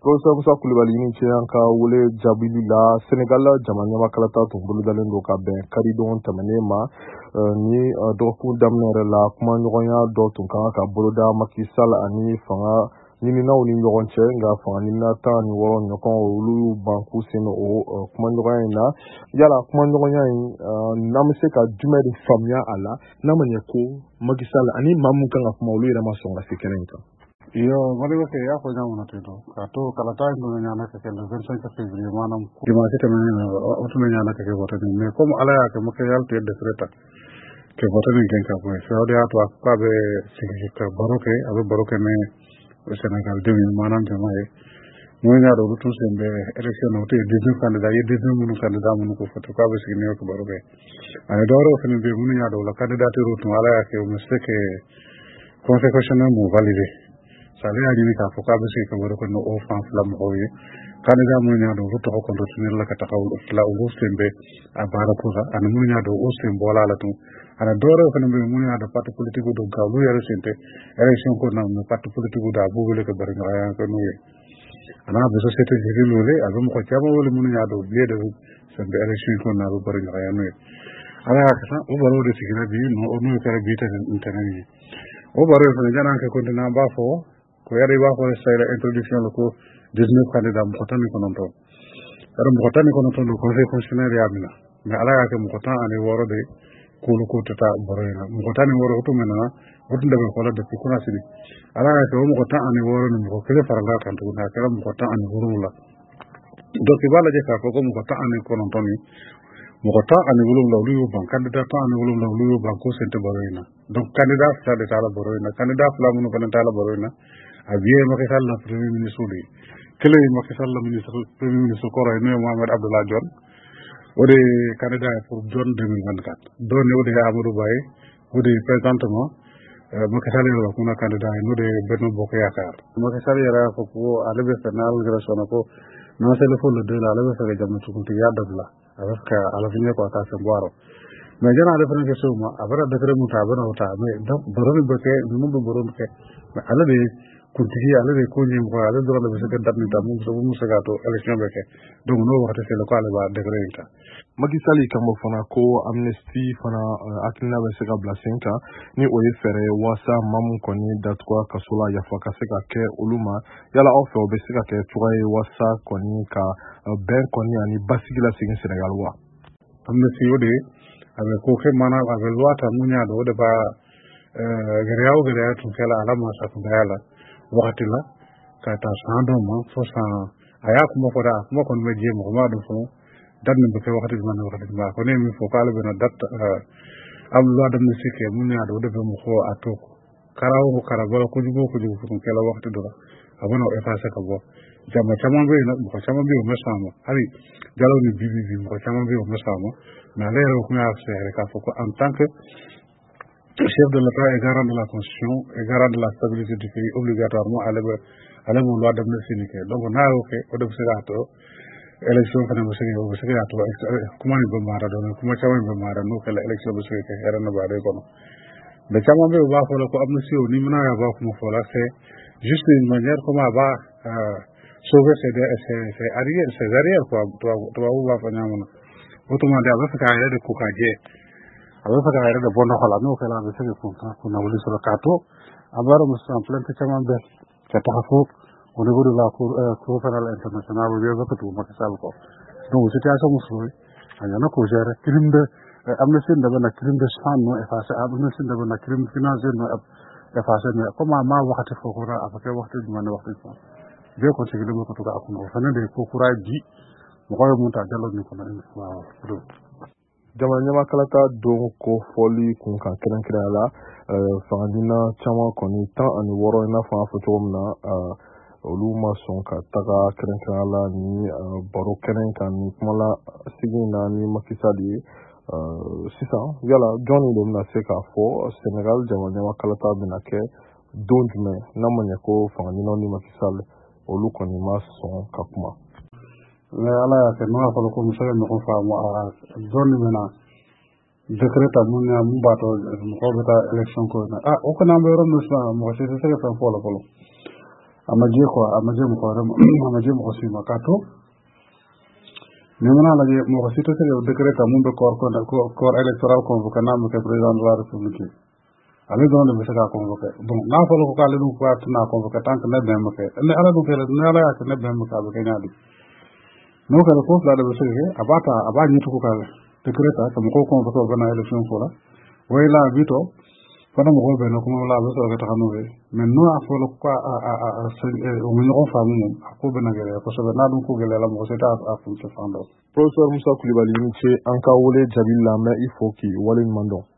Professeur Musa Kulibali ni cɛ an ka wele jaabili la Senegal jamana ɲamakalata tun bolodalen don ka bɛn karidon tɛmɛnen ma ni dɔgɔkun daminɛ yɛrɛ la kuma ɲɔgɔnya dɔ tun kan ka boloda Macky Sall ani fanga ɲininaw ni ɲɔgɔn cɛ nka fanga ɲinina 16 ɲɔgɔn olu banku sen o kuma ɲɔgɔnya in na yala kuma ɲɔgɔnya in n'an bɛ se ka jumɛn de faamuya a la n'a ma ɲɛ ko Macky Sall ani maa mun kan ka kuma olu yɛrɛ ma sɔn ka se kɛnɛ in kan. Yo maligo ke ya ko nyamuna to kato kala ta ndo nyana ke le 25 février manam dimanche tamane oto nyana ke vote ni mais comme ala ya ke mo ke yalte décret ke vote ni genka ko so de ato ka be significa baroke me Sénégal de manam jamae mo nya do tout sembe élection no te 19 candidat ye 19 mun ko foto ka be significa ko baroke ana doro fene be mun nya do la candidature to ala ya ke mo se ke constitutionnel mo validé sale ya ni ka foka be se ka woro ko no offense la mo hoye candidat mo nya do to ko to ni la ka takaw la o sembe abara ko ana mo nya do o sembo la la to ana doro ko be mo nya do parti politique do ga lu yare sente election ko na no parti politique da bu wele ko bari ngaya ko no ye ana be société civile wole azum ko chama wole mo nya do bié de sembe election ko na bu bari ngaya no ye ala ka sa o baro de sigina bi no kare bi ta internet o baro ko jana ka ko na ba fo ko yari ba ko sayra introduction ko 19 candidat mo tani ko non to ara mo tani ko non to ko conseil constitutionnel ya mina mais ala ya ke mo tan ani woro de ko lu ko tata boroyna mo tani woro to menana o tunda be ko la de ko na sidi ala ya ke mo tan ani woro ni ko kele faranga kan to na kala mo tan ani woro la donc bala je ka ko mo tan ani ko non to ni mo tan ani wolo la lu ban candidat tan ani wolo la lu ban ko sente boroyna donc candidat sa de tala boroyna candidat fla mo ko tala boroyna abiye Macky Sall na premier ministre di kele Macky Sall la premier ministre ko ray no Mohamed Abdallah Dionne ode candidat pour Dionne 2024 donne ode Amadou Baye ode présentement Macky Sall la ko na candidat no de Benno Bokk Yaakaar Macky Sall yara ko ko alebe penal grâce ko non c'est le fond de la alebe fe jamu tukunti ya dabla avec ala fini ko ta se boiro mais jana ala fini ke suma abara de kere muta abara uta mais donc borom be ke mu borom ke ala de kuntigi ala de ko nyim ko ala do la be se dabni ta mu so mu se gato election be ke donc no waxta se le ko ala ba de kere ta Macky Sall kamo fana ko amnesty fana akina be se ka blasenka ni o ye fere wasa mamun koni datwa kasola ya fa ka se ka ke uluma yala ofe o be se ka ke tuwaye wasa koni ka ben koni ani basigila sigin Senegal wa amnesty ode avec ko ke mana avec loi ta munya do de ba gere tu kala alama sa ko dala wakati la ka ta sando mo fo sa aya kuma ko da kuma kon me je mo ma do fo dan be ke wakati ba ko ne mi fo kala be na dat am loi de musique munya do de mo ko ato karawo ko karabala ko jugo ko kala wakati do abono e fa sa ka bo jama chama be na ko chama be o mesamo hari jalo ni bibi ko chama be o mesamo na lero ko ya faire ka fo ko en tant que chef de l'État et garant de la Constitution et garant de la stabilité du pays obligatoirement à la loi d'amnistie. Donc on a au de Segato, élection que nous avons Segato, comment il peut m'arrêter, comment ça va me m'arrêter, nous que l'élection de Segato est en bas de quoi. Mais ça m'a bien voir pour le amnistie au niveau n'a pas comme faut là, c'est juste une manière comme à bas sauver ses arrières quoi, toi où va faire n'importe. Autrement dit, avec ce qu'il y a de cocaïne. Alors ça va être de bonne choix nous que la base de contrat qu'on a voulu sur le cateau avoir un en plein que ça m'embête c'est pas faux au niveau de la cour pénale internationale où il y a beaucoup de Macky Sall ko donc situation musulé ayana ko gérer crime de amnesty de na crime de sang no effacer amnesty de na crime financier no effacer mais comment ma waxati fo ko ra après waxti du man waxti ko be ko ci dum ko to ka ko fane de ko courage di mo ko mo ta dalo ni ko na waaw jamana ɲamakalata don ko fɔli kun kan kɛrɛnkɛrɛnya la fangandina caman kɔni 16 i n'a fɔ an fɔ cogo min na olu ma sɔn ka taga kɛrɛnkɛrɛnya la ni baro kɛnɛ kan ni kumala sigin na ni Macky Sall ye sisan yala jɔnni de bɛna se k'a fɔ Senegal jamana ɲamakalata bɛna kɛ don jumɛn n'a ma ɲɛ ko fangandinaw ni Macky Sall olu kɔni ma sɔn ka kuma. ala ya ke no ko ko musale no ko fa mo zone mena décret amunya mbato ko beta election ko na o ko na mbero musa mo se se fa polo amaje ko amaje mo si makato ni mana lagi mo sito se decret amum be corps électoral convoqué na mo président de la république ale don de bisa convoqué bon na folo ko kale dum ko na convoqué tant que ne ben mo ke ne ala dum fele ne ala ya ne ben mo ka be nyadi no ka ko la de bisa ke aba ni to ko kale decret ta mo ko convoqué bana élection fola wayla bito fana mo be no ko la be so ka ta xanu be mais no a folo ko o mo no famu ko be na gele ko so be na dum ko gele la mo seta a fu se fando Professeur Moussa Coulibaly ni ce an ka wole jabi lamɛ i fo k'i waleɲuman dɔn